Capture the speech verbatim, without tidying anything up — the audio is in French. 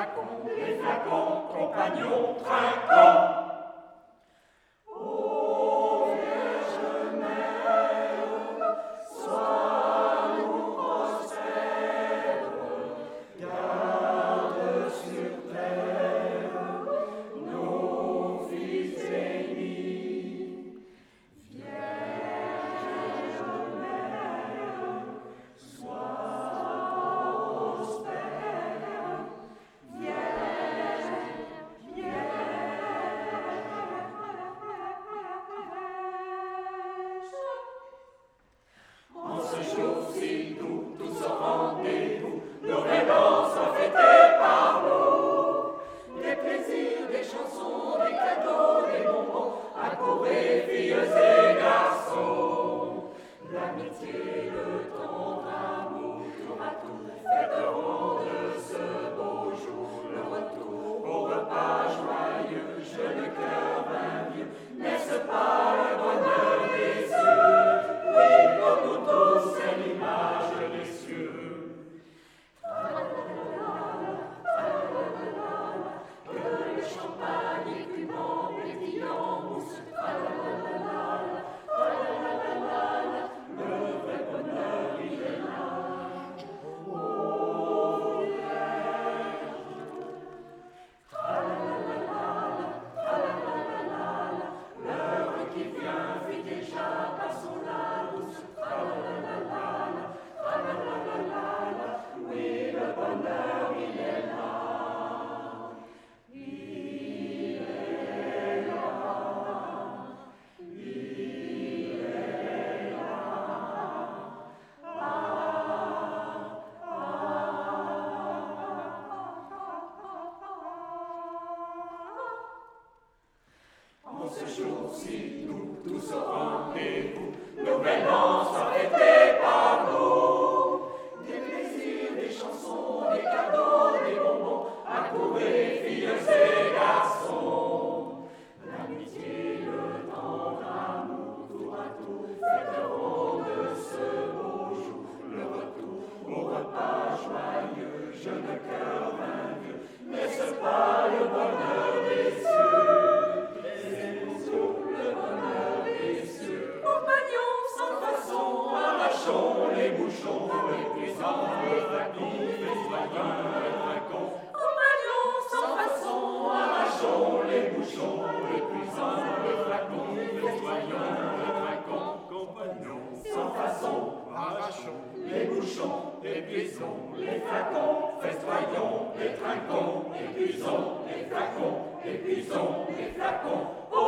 flacons, les flacons, compagnons trinquants. Ce jour-ci, nous tous au rendez-vous, nouvellement soit fêté par nous. Des plaisirs, des chansons, des cadeaux, des bonbons, accourez filles et garçons. L'amitié, le tendre amour, tour à tour, fêteront de ce beau jour le retour au repas joyeux, jeune cœur vainqueur, n'est-ce pas le bonheur des cieux? Les bouchons, épuisants, les flacons, festoyons, les trinquons. Compagnons, sans façon, arrachons les bouchons, épuisants, les flacons, festoyons, les trinquons. Compagnons, sans façon, arrachons les bouchons, épuisons les flacons, festoyons, les trinquons, épuisons les flacons, épuisons les flacons.